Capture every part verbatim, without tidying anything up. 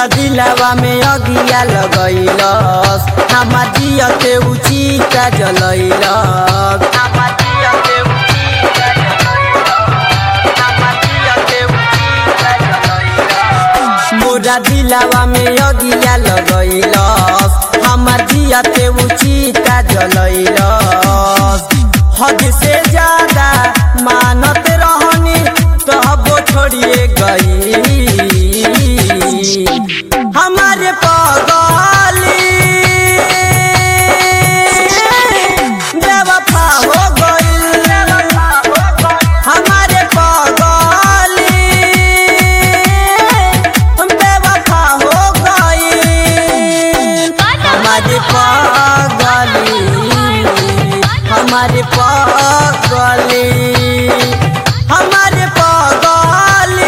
मोरा दिलावा में अगिया लगैलस हमार जिया के उचिता जलैलस हमार जिया के उचिता जलैलस हमार जिया के उचिता जलैलस मोरा दिलावा में अगिया लगैलस हमार जिया के उचिता जलैलस हद से ज्यादा मानत रहनी तब छोड़िए गई हमारे पगली बेवफा हो गई हमारे पगली बेवफा हो गई हमारे पगली हमारे पगली हमारे पगली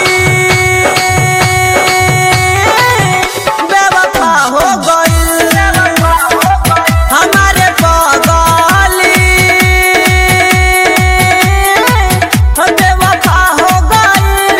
बेवफा हो गई हमारे पगली बेवफा हो गई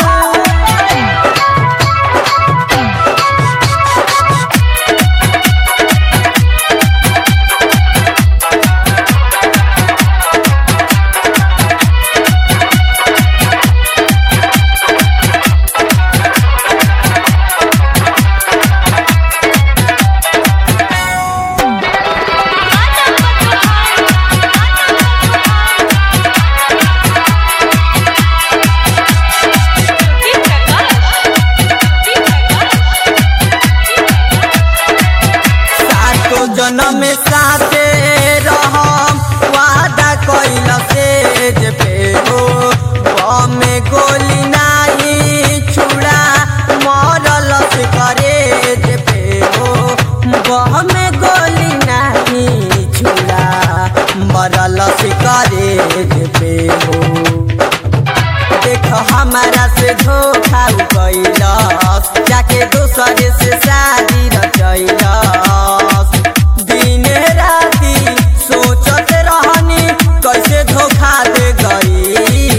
जन्म साथे रहम वादा कइल से जे पे हो बमे गोली नाही छुड़ा मरल से करे जे पे हो बमे गोली नाही छुड़ा मरल से करे जे पे हो देख हमारा से धोखा कइलस जाके दूसरे से शादी रचैलस दिन राती सोचत रहनी कैसे धोखा दे गई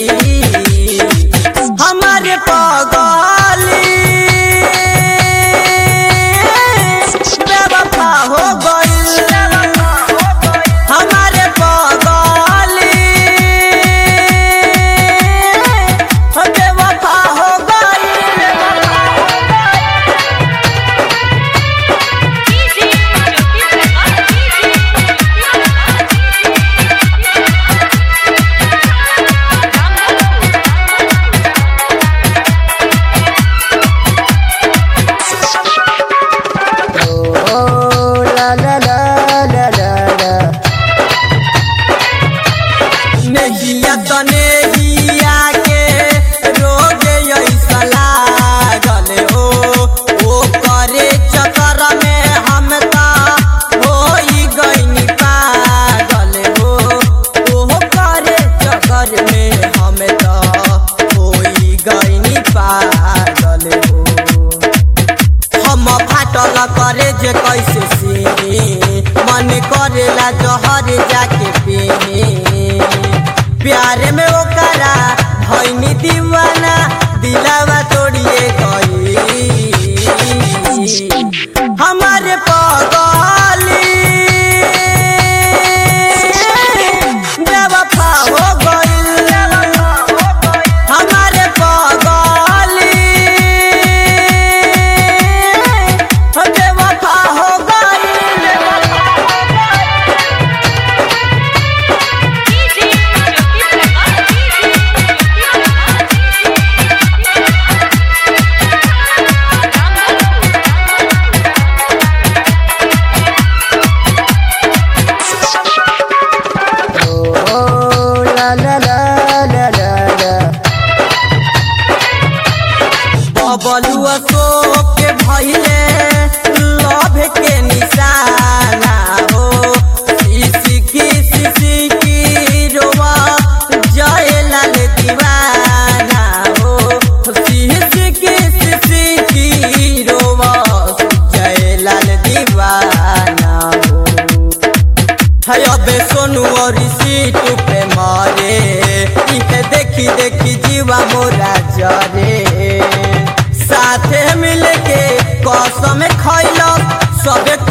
हमारे पगली बेवफा हो गई हमारे पगली बेवफा हो गई नेहिया तनेहिया के रोग ऐसा लागल हो ओ करे चक्कर में हम ता होई गइनी पागल हो ओ करे चक्कर में हम ता होई गइनी पागल हो हम फाटल करे जे कैसे सीनी मन करेला जहर जाके पीनी प्यारे में ओकरा भइनी दीवाना दिलावा तोड़िए गई हमारे पगली बेवफा हो गई हमारे पगली बेवफा हो गई बबलुआ शोक के भइले लभ के निशाना हो सिसकी सिसकी रोवा जयलाल दीवाना हो सिसकी सिसकी रोवा जयलाल दीवाना हो है अबे सोनू और सीट पे मारे इहे देखी देखी जीवा मोरा जरे साथे मिलके कसम खैलक सबे